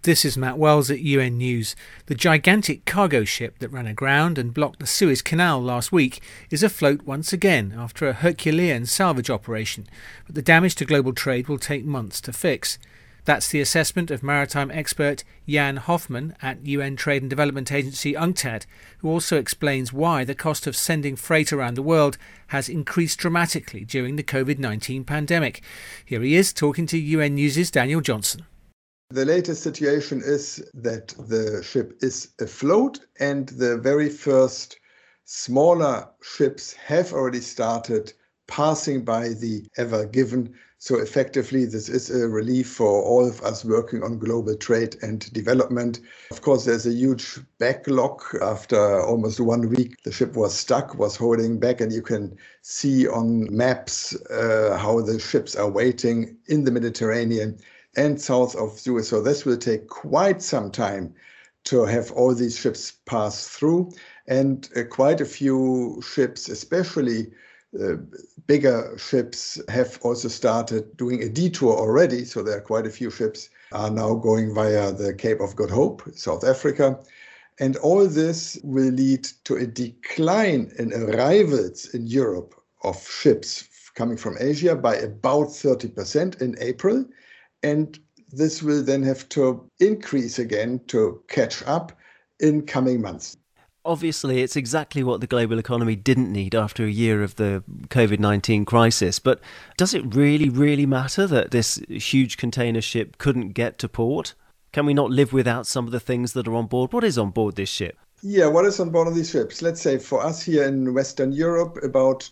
This is Matt Wells at UN News. The gigantic cargo ship that ran aground and blocked the Suez Canal last week is afloat once again after a Herculean salvage operation, but the damage to global trade will take months to fix. That's the assessment of maritime expert Jan Hoffman at UN Trade and Development Agency UNCTAD, who also explains why the cost of sending freight around the world has increased dramatically during the COVID-19 pandemic. Here he is talking to UN News' Daniel Johnson. The latest situation is that the ship is afloat and the very first smaller ships have already started passing by the Ever Given. So effectively, this is a relief for all of us working on global trade and development. Of course, there's a huge backlog. After almost 1 week, the ship was stuck, was holding back, and you can see on maps how the ships are waiting in the Mediterranean and south of Suez. So this will take quite some time to have all these ships pass through. And quite a few ships, especially bigger ships, have also started doing a detour already. So there are quite a few ships are now going via the Cape of Good Hope, South Africa. And all this will lead to a decline in arrivals in Europe of ships coming from Asia by about 30% in April. And this will then have to increase again to catch up in coming months. Obviously, it's exactly what the global economy didn't need after a year of the COVID-19 crisis. But does it really matter that this huge container ship couldn't get to port? Can we not live without some of the things that are on board? What is on board this ship? Yeah, what is on board of these ships? Let's say for us here in Western Europe, about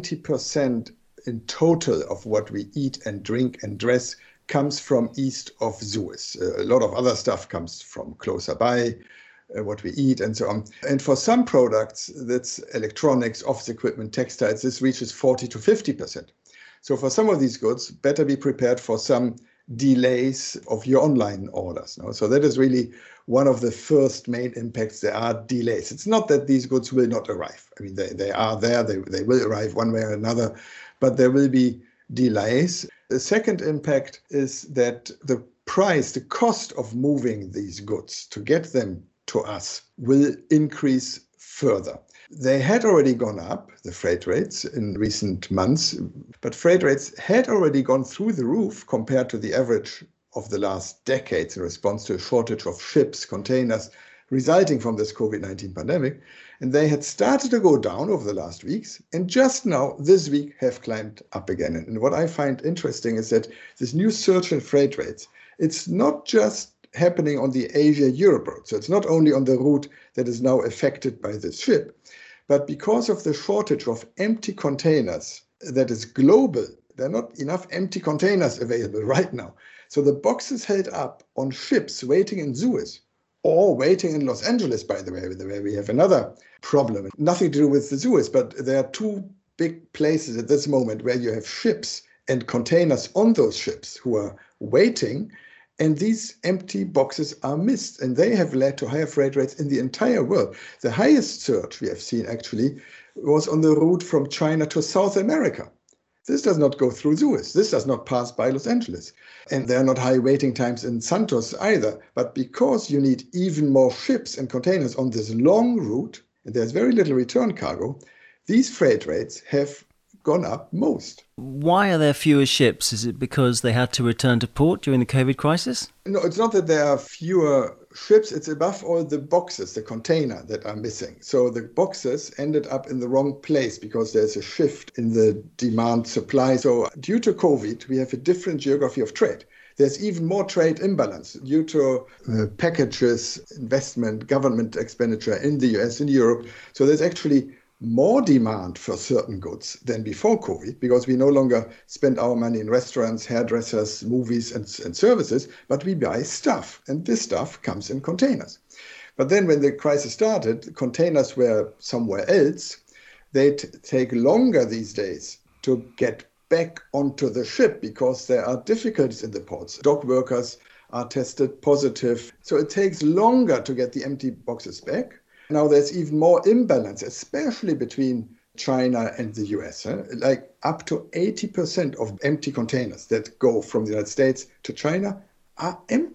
20% in total of what we eat and drink and dress comes from east of Suez. A lot of other stuff comes from closer by, what we eat and so on. And for some products, that's electronics, office equipment, textiles, this reaches 40 to 50%. So for some of these goods, better be prepared for some delays of your online orders. No? So that is really one of the first main impacts. There are delays. It's not that these goods will not arrive. I mean, they are there, they will arrive one way or another, but there will be delays. The second impact is that the price, the cost of moving these goods to get them to us will increase further. They had already gone up, the freight rates, in recent months, but freight rates had already gone through the roof compared to the average of the last decades in response to a shortage of ships, containers, resulting from this COVID-19 pandemic. And they had started to go down over the last weeks, and just now, this week, have climbed up again. And what I find interesting is that this new surge in freight rates, it's not just happening on the Asia-Europe route. So it's not only on the route that is now affected by this ship, but because of the shortage of empty containers that is global, there are not enough empty containers available right now. So the boxes held up on ships waiting in Suez or waiting in Los Angeles, by the way, where we have another problem. Nothing to do with the Suez, but there are two big places at this moment where you have ships and containers on those ships who are waiting, and these empty boxes are missed, and they have led to higher freight rates in the entire world. The highest surge we have seen actually was on the route from China to South America. This does not go through Suez. This does not pass by Los Angeles. And there are not high waiting times in Santos either. But because you need even more ships and containers on this long route, and there's very little return cargo, these freight rates have gone up most. Why are there fewer ships? Is it because they had to return to port during the COVID crisis? No, it's not that there are fewer ships. It's above all the boxes, the container that are missing. So the boxes ended up in the wrong place because there's a shift in the demand supply. So due to COVID, we have a different geography of trade. There's even more trade imbalance due to packages, investment, government expenditure in the US, in Europe. So there's actually more demand for certain goods than before COVID, because we no longer spend our money in restaurants, hairdressers, movies, and services, but we buy stuff, and this stuff comes in containers. But then when the crisis started, containers were somewhere else. They take longer these days to get back onto the ship because there are difficulties in the ports. Dock workers are tested positive, so it takes longer to get the empty boxes back. Now there's even more imbalance, especially between China and the US. Like up to 80% of empty containers that go from the United States to China are empty.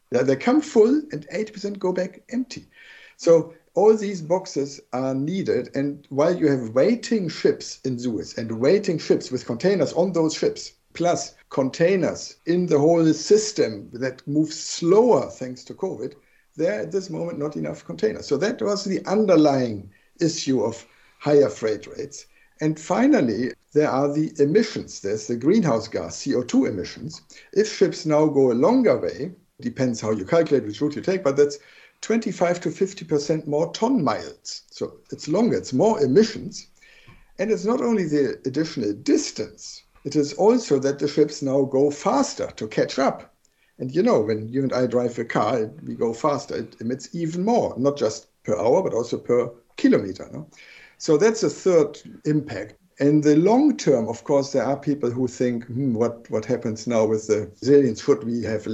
They come full and 80% go back empty. So all these boxes are needed. And while you have waiting ships in Suez and waiting ships with containers on those ships, plus containers in the whole system that moves slower thanks to COVID, there at this moment not enough containers. So that was the underlying issue of higher freight rates. And finally, there are the emissions. There's the greenhouse gas, CO2 emissions. If ships now go a longer way, depends how you calculate which route you take, but that's 25 to 50% more ton miles. So it's longer, it's more emissions. And it's not only the additional distance, it is also that the ships now go faster to catch up. And you know, when you and I drive a car, we go faster, it emits even more, not just per hour, but also per kilometer. No? So that's a third impact. In the long term, of course, there are people who think, what happens now with the resilience? Should we have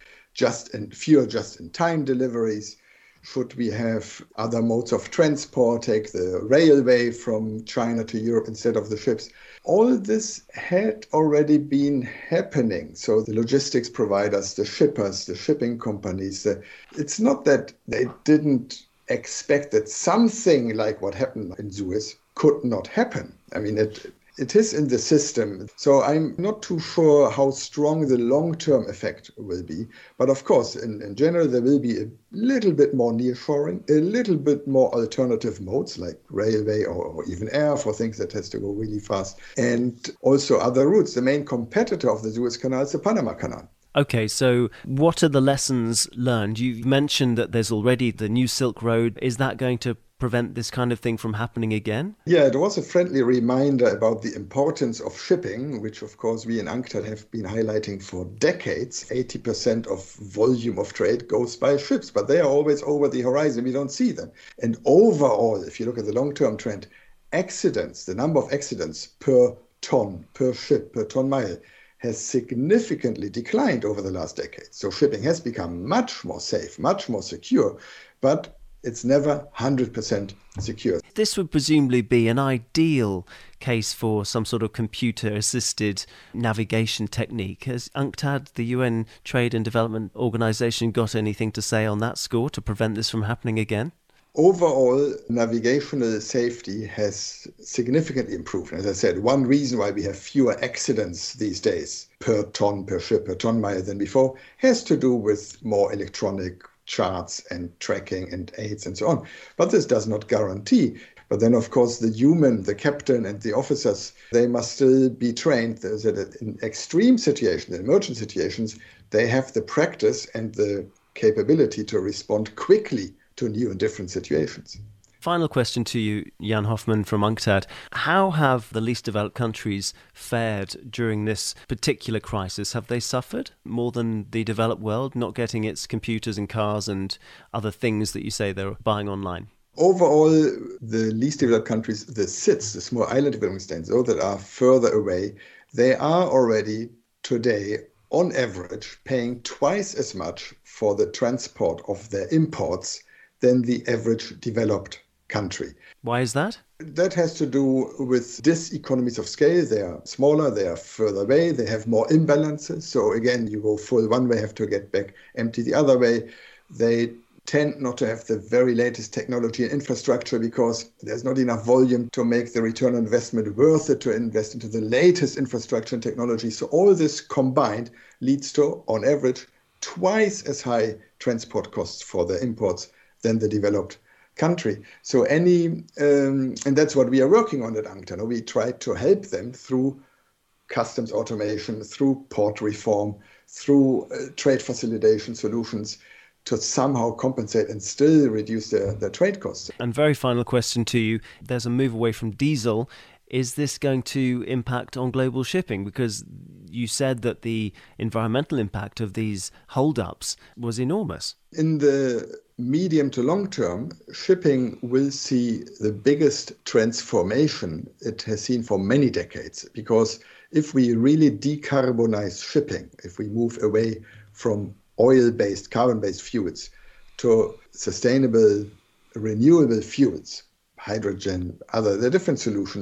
fewer just-in-time deliveries? Should we have other modes of transport, take the railway from China to Europe instead of the ships? All this had already been happening. So the logistics providers, the shippers, the shipping companies, it's not that they didn't expect that something like what happened in Suez could not happen. I mean, it is in the system. So I'm not too sure how strong the long-term effect will be. But of course, in general, there will be a little bit more nearshoring, a little bit more alternative modes like railway or even air for things that has to go really fast. And also other routes. The main competitor of the Suez Canal is the Panama Canal. Okay, so what are the lessons learned? You mentioned that there's already the new Silk Road. Is that going to prevent this kind of thing from happening again? Yeah, it was a friendly reminder about the importance of shipping, which of course we in UNCTAD have been highlighting for decades. 80% of volume of trade goes by ships, but they are always over the horizon. We don't see them. And overall, if you look at the long-term trend, accidents, the number of accidents per ton, per ship, per ton mile, has significantly declined over the last decade. So shipping has become much more safe, much more secure, but it's never 100% secure. This would presumably be an ideal case for some sort of computer-assisted navigation technique. Has UNCTAD, the UN Trade and Development Organization, got anything to say on that score to prevent this from happening again? Overall, navigational safety has significantly improved. As I said, one reason why we have fewer accidents these days per ton, per ship, per ton mile than before has to do with more electronic charts and tracking and aids and so on. But this does not guarantee. But then, of course, the human, the captain and the officers, they must still be trained so that in extreme situations, in emergent situations, they have the practice and the capability to respond quickly to new and different situations. Final question to you, Jan Hoffmann from UNCTAD. How have the least developed countries fared during this particular crisis? Have they suffered more than the developed world, not getting its computers and cars and other things that you say they're buying online? Overall, the least developed countries, the SIDS, the small island developing states, those that are further away, they are already today, on average, paying twice as much for the transport of their imports than the average developed country. Why is that? That has to do with diseconomies of scale. They are smaller, they are further away, they have more imbalances. So again, you go full one way, have to get back empty the other way. They tend not to have the very latest technology and infrastructure because there's not enough volume to make the return on investment worth it to invest into the latest infrastructure and technology. So all this combined leads to, on average, twice as high transport costs for the imports than the developed country. So and that's what we are working on at UNCTAD. We try to help them through customs automation, through port reform, through trade facilitation solutions to somehow compensate and still reduce their trade costs. And very final question to you. There's a move away from diesel. Is this going to impact on global shipping? Because you said that the environmental impact of these hold-ups was enormous. In the medium to long term, shipping will see the biggest transformation it has seen for many decades. Because if we really decarbonize shipping, if we move away from oil-based, carbon-based fuels to sustainable, renewable fuels, hydrogen, the different solutions,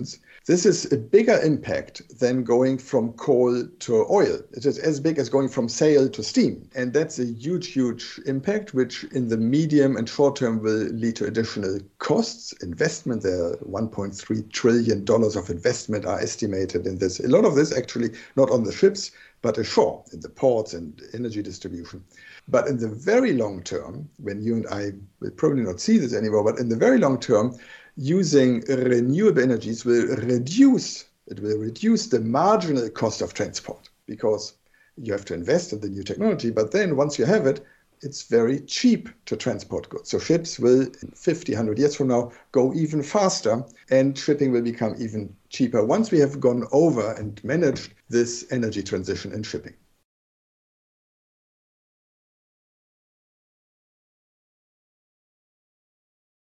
This is a bigger impact than going from coal to oil. It is as big as going from sail to steam. And that's a huge, huge impact, which in the medium and short term will lead to additional costs, investment. There are $1.3 trillion of investment are estimated in this. A lot of this actually not on the ships, but ashore, in the ports and energy distribution. But in the very long term, when you and I will probably not see this anymore, but in the very long term, using renewable energies will reduce the marginal cost of transport, because you have to invest in the new technology, but then once you have it, it's very cheap to transport goods. So ships will, in 50, 100 years from now, go even faster, and shipping will become even cheaper once we have gone over and managed this energy transition in shipping.